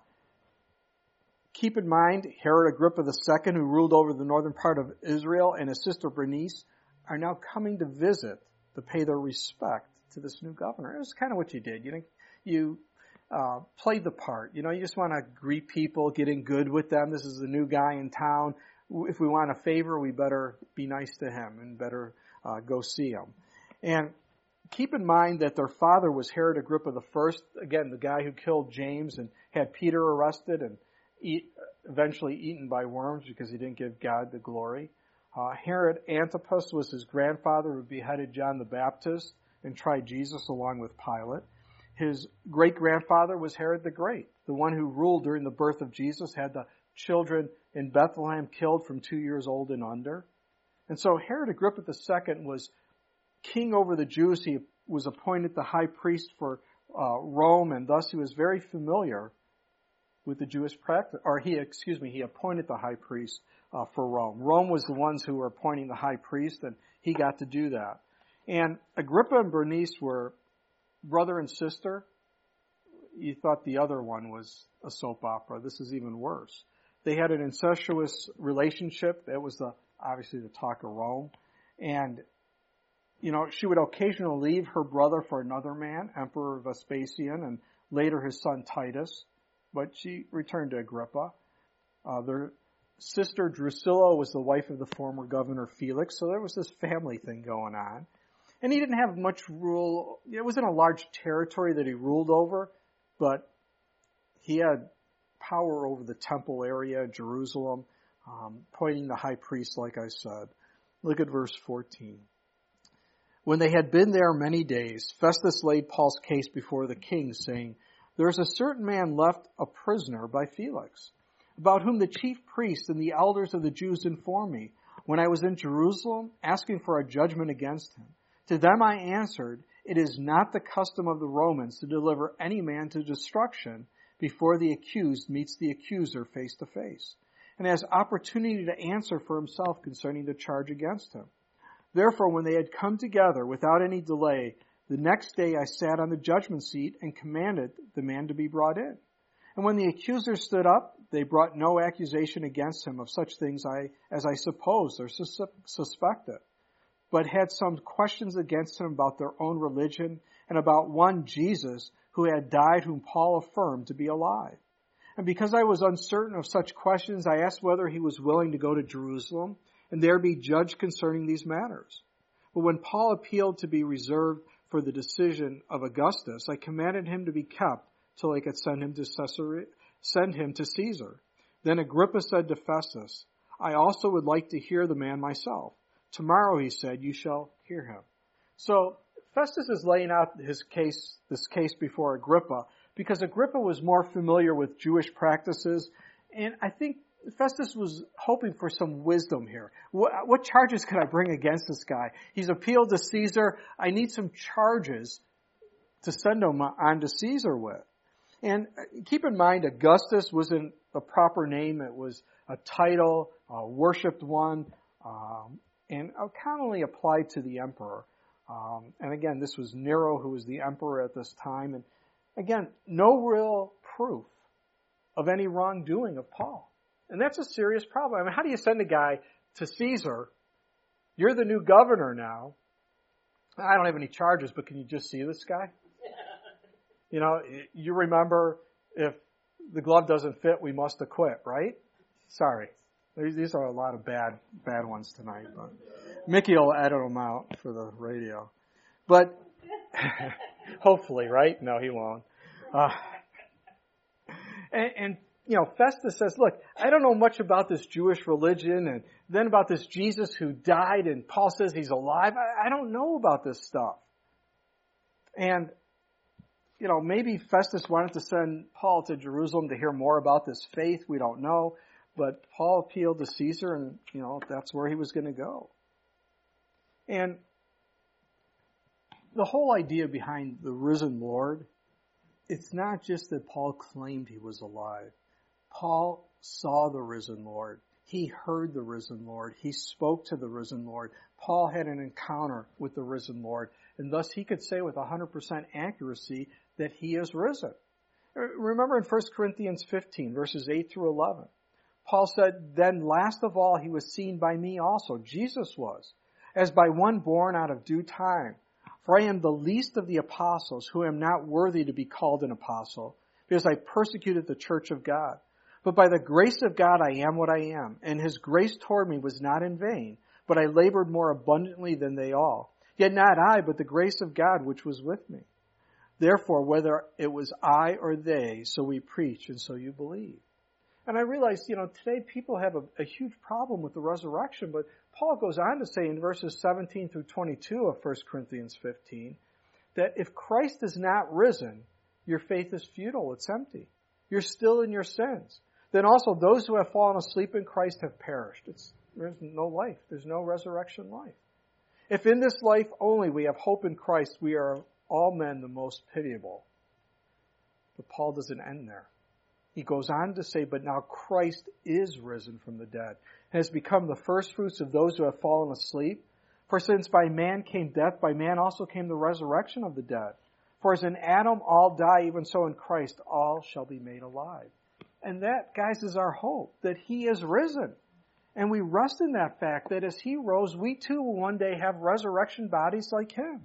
keep in mind, Herod Agrippa the Second, who ruled over the northern part of Israel, and his sister Bernice are now coming to visit to pay their respect to this new governor. It was kind of what you did. You know, you uh, played the part. You know, you just want to greet people, get in good with them. This is the new guy in town. If we want a favor, we better be nice to him and better uh, go see him. And keep in mind that their father was Herod Agrippa the First, again, the guy who killed James and had Peter arrested and eat, eventually eaten by worms because he didn't give God the glory. Uh, Herod Antipas was his grandfather who beheaded John the Baptist and tried Jesus along with Pilate. His great-grandfather was Herod the Great, the one who ruled during the birth of Jesus, had the children in Bethlehem killed from two years old and under. And so Herod Agrippa the Second was king over the Jews. He was appointed the high priest for uh, Rome, and thus he was very familiar with the Jewish practice. Or he, excuse me, he appointed the high priest uh, for Rome. Rome was the ones who were appointing the high priest, and he got to do that. And Agrippa and Bernice were brother and sister. You thought the other one was a soap opera. This is even worse. They had an incestuous relationship. That was the obviously the talk of Rome. And, you know, she would occasionally leave her brother for another man, Emperor Vespasian, and later his son Titus. But she returned to Agrippa. Uh, their sister Drusilla was the wife of the former governor Felix. So there was this family thing going on. And he didn't have much rule. It wasn't a large territory that he ruled over, but he had power over the temple area, Jerusalem, um, appointing the high priest, like I said. Look at verse fourteen. When they had been there many days, Festus laid Paul's case before the king, saying, There is a certain man left a prisoner by Felix, about whom the chief priests and the elders of the Jews informed me, when I was in Jerusalem, asking for a judgment against him. To them I answered, It is not the custom of the Romans to deliver any man to destruction before the accused meets the accuser face to face, and has opportunity to answer for himself concerning the charge against him. Therefore, when they had come together without any delay, the next day I sat on the judgment seat and commanded the man to be brought in. And when the accusers stood up, they brought no accusation against him of such things I, as I supposed or sus- suspected, but had some questions against him about their own religion and about one Jesus who had died, whom Paul affirmed to be alive. And because I was uncertain of such questions, I asked whether he was willing to go to Jerusalem and there be judged concerning these matters. But when Paul appealed to be reserved for the decision of Augustus, I commanded him to be kept till I could send him to Caesarea, send him to Caesar. Then Agrippa said to Festus, I also would like to hear the man myself. Tomorrow, he said, you shall hear him. So Festus is laying out his case, this case before Agrippa, because Agrippa was more familiar with Jewish practices, and I think Festus was hoping for some wisdom here. What, what charges could I bring against this guy? He's appealed to Caesar. I need some charges to send him on to Caesar with. And keep in mind, Augustus wasn't a proper name. It was a title, a worshipped one, um, and commonly applied to the emperor. Um, and again, this was Nero, who was the emperor at this time. And again, no real proof of any wrongdoing of Paul. And that's a serious problem. I mean, how do you send a guy to Caesar? You're the new governor now. I don't have any charges, but can you just see this guy? You know, you remember, if the glove doesn't fit, we must acquit, right? Sorry. These are a lot of bad, bad ones tonight. But Mickey will edit them out for the radio. But hopefully, right? No, he won't. Uh, and, and, you know, Festus says, look, I don't know much about this Jewish religion and then about this Jesus who died and Paul says he's alive. I, I don't know about this stuff. And, you know, maybe Festus wanted to send Paul to Jerusalem to hear more about this faith. We don't know. But Paul appealed to Caesar and, you know, that's where he was going to go. And the whole idea behind the risen Lord, it's not just that Paul claimed he was alive. Paul saw the risen Lord. He heard the risen Lord. He spoke to the risen Lord. Paul had an encounter with the risen Lord. And thus he could say with one hundred percent accuracy that he is risen. Remember in First Corinthians fifteen, verses eight through eleven. Paul said, then last of all he was seen by me also. Jesus was, as by one born out of due time. For I am the least of the apostles, who am not worthy to be called an apostle, because I persecuted the church of God. But by the grace of God I am what I am, and his grace toward me was not in vain, but I labored more abundantly than they all. Yet not I, but the grace of God which was with me. Therefore, whether it was I or they, so we preach, and so you believe. And I realize, you know, today people have a, a huge problem with the resurrection, but Paul goes on to say in verses seventeen through twenty-two of First Corinthians fifteen, that if Christ is not risen, your faith is futile, it's empty. You're still in your sins. Then also those who have fallen asleep in Christ have perished. It's, there's no life. There's no resurrection life. If in this life only we have hope in Christ, we are all men the most pitiable. But Paul doesn't end there. He goes on to say, but now Christ is risen from the dead, and has become the firstfruits of those who have fallen asleep. For since by man came death, by man also came the resurrection of the dead. For as in Adam all die, even so in Christ all shall be made alive. And that, guys, is our hope, that he is risen. And we rest in that fact that as he rose, we too will one day have resurrection bodies like him.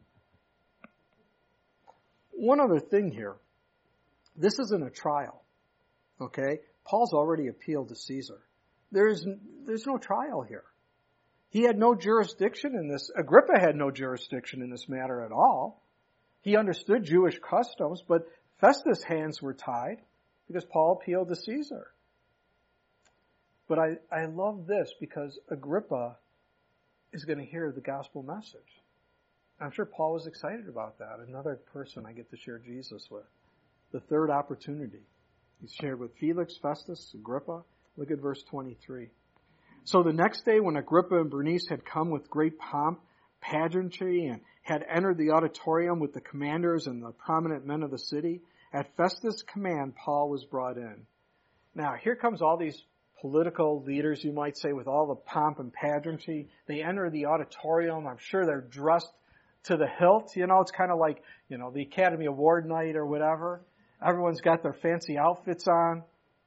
One other thing here. This isn't a trial. Okay? Paul's already appealed to Caesar. There's, there's no trial here. He had no jurisdiction in this. Agrippa had no jurisdiction in this matter at all. He understood Jewish customs, but Festus' hands were tied because Paul appealed to Caesar. But I, I love this because Agrippa is going to hear the gospel message. I'm sure Paul was excited about that. Another person I get to share Jesus with. The third opportunity. He's shared with Felix, Festus, Agrippa. Look at verse twenty-three. So the next day when Agrippa and Bernice had come with great pomp, pageantry, and had entered the auditorium with the commanders and the prominent men of the city, at Festus' command Paul was brought in. Now here comes all these political leaders, you might say, with all the pomp and pageantry. They enter the auditorium. I'm sure they're dressed to the hilt. You know, it's kind of like, you know, the Academy Award night or whatever. Everyone's got their fancy outfits on.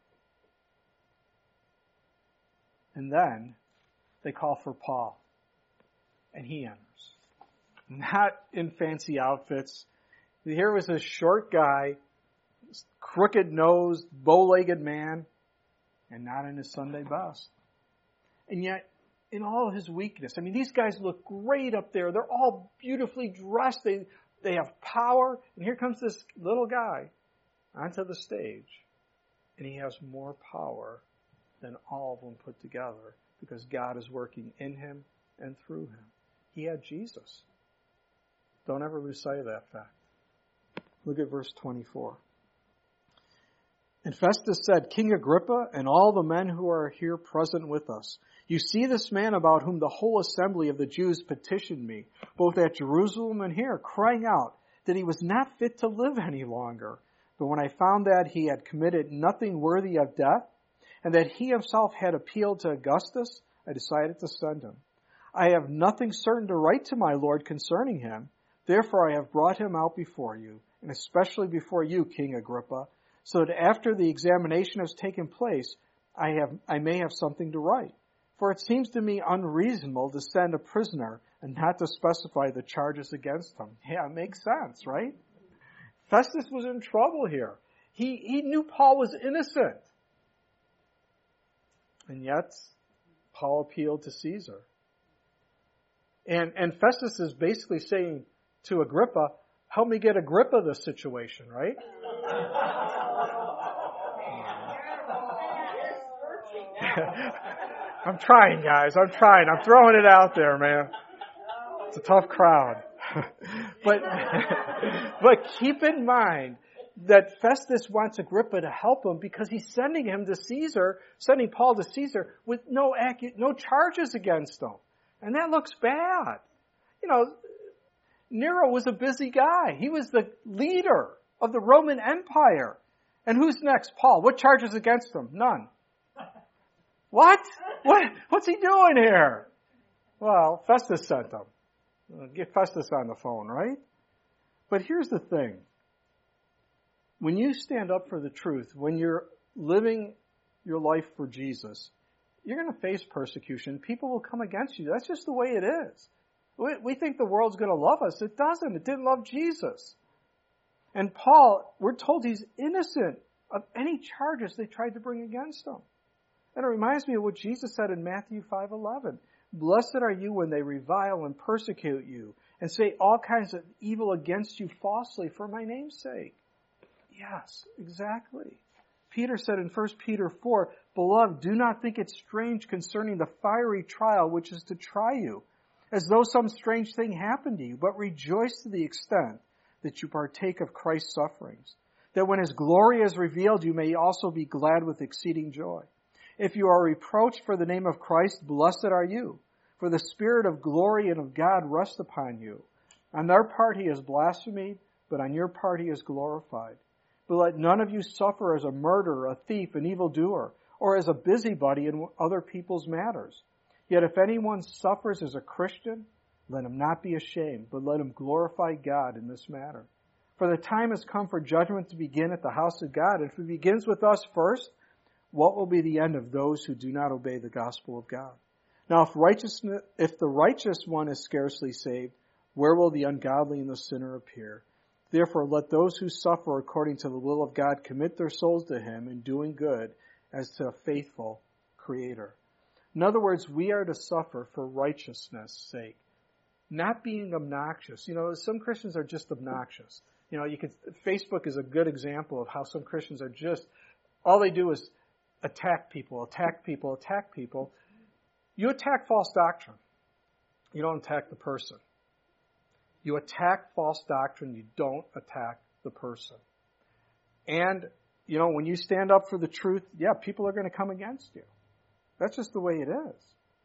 And then they call for Paul. And he enters. Not in fancy outfits. Here was this short guy, crooked-nosed, bow-legged man, and not in his Sunday best. And yet, in all his weakness, I mean, these guys look great up there. They're all beautifully dressed. They, they have power. And here comes this little guy onto the stage. And he has more power than all of them put together because God is working in him and through him. He had Jesus. Don't ever lose sight of that fact. Look at verse twenty-four. And Festus said, King Agrippa and all the men who are here present with us, you see this man about whom the whole assembly of the Jews petitioned me, both at Jerusalem and here, crying out that he was not fit to live any longer. But when I found that he had committed nothing worthy of death, and that he himself had appealed to Augustus, I decided to send him. I have nothing certain to write to my Lord concerning him. Therefore I have brought him out before you, and especially before you, King Agrippa, so that after the examination has taken place, I have I may have something to write. For it seems to me unreasonable to send a prisoner and not to specify the charges against him. Yeah, it makes sense, right? Festus was in trouble here. He, he knew Paul was innocent. And yet, Paul appealed to Caesar. And, and Festus is basically saying to Agrippa, help me get Agrippa this situation, right? I'm trying, guys. I'm trying. I'm throwing it out there, man. It's a tough crowd. but, but keep in mind that Festus wants Agrippa to help him because he's sending him to Caesar, sending Paul to Caesar with no acu- no charges against him. And that looks bad. You know, Nero was a busy guy. He was the leader of the Roman Empire. And who's next? Paul. What charges against him? None. What? What? What's he doing here? Well, Festus sent him. Get Festus on the phone, right? But here's the thing. When you stand up for the truth, when you're living your life for Jesus, you're going to face persecution. People will come against you. That's just the way it is. We, we think the world's going to love us. It doesn't. It didn't love Jesus. And Paul, we're told he's innocent of any charges they tried to bring against him. And it reminds me of what Jesus said in Matthew five eleven. Blessed are you when they revile and persecute you and say all kinds of evil against you falsely for my name's sake. Yes, exactly. Peter said in First Peter four, Beloved, do not think it strange concerning the fiery trial which is to try you, as though some strange thing happened to you, but rejoice to the extent that you partake of Christ's sufferings, that when his glory is revealed, you may also be glad with exceeding joy. If you are reproached for the name of Christ, blessed are you, for the Spirit of glory and of God rests upon you. On their part he is blasphemed, but on your part he is glorified. But let none of you suffer as a murderer, a thief, an evildoer, or as a busybody in other people's matters. Yet if anyone suffers as a Christian, let him not be ashamed, but let him glorify God in this matter. For the time has come for judgment to begin at the house of God. And if it begins with us first, what will be the end of those who do not obey the gospel of God? Now, if righteousness, if the righteous one is scarcely saved, where will the ungodly and the sinner appear? Therefore, let those who suffer according to the will of God commit their souls to him in doing good as to a faithful Creator. In other words, we are to suffer for righteousness' sake, not being obnoxious. You know, some Christians are just obnoxious. You know, you could, Facebook is a good example of how some Christians are just, all they do is attack people, attack people, attack people. You attack false doctrine. You don't attack the person. You attack false doctrine. You don't attack the person. And, you know, when you stand up for the truth, yeah, people are going to come against you. That's just the way it is.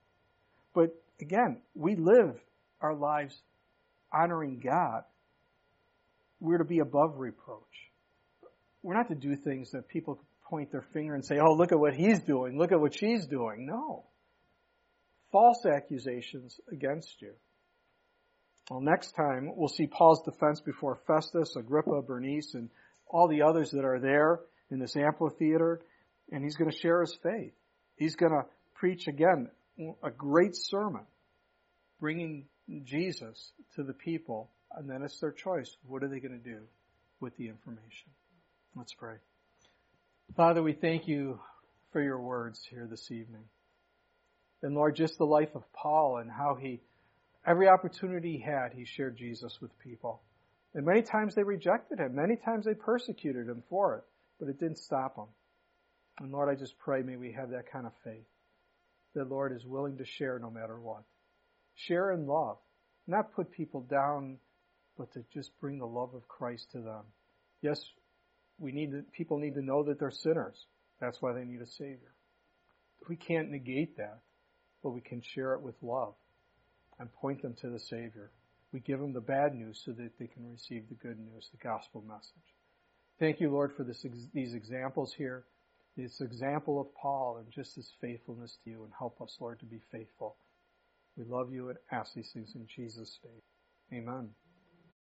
But again, we live our lives honoring God. We're to be above reproach. We're not to do things that people point their finger and say, oh, look at what he's doing, look at what she's doing. No. False accusations against you. Well, next time we'll see Paul's defense before Festus, Agrippa, Bernice, and all the others that are there in this amphitheater, and he's going to share his faith. He's going to preach again a great sermon, bringing Jesus to the people, and then it's their choice. What are they going to do with the information? Let's pray. Father, we thank you for your words here this evening. And Lord, just the life of Paul and how he, every opportunity he had, he shared Jesus with people. And many times they rejected him. Many times they persecuted him for it. But it didn't stop him. And Lord, I just pray may we have that kind of faith. That Lord is willing to share no matter what. Share in love. Not put people down, but to just bring the love of Christ to them. Yes, we need to, people need to know that they're sinners. That's why they need a Savior. We can't negate that, but we can share it with love and point them to the Savior. We give them the bad news so that they can receive the good news, the gospel message. Thank you, Lord, for this, these examples here, this example of Paul and just his faithfulness to you, and help us, Lord, to be faithful. We love you and ask these things in Jesus' name. Amen.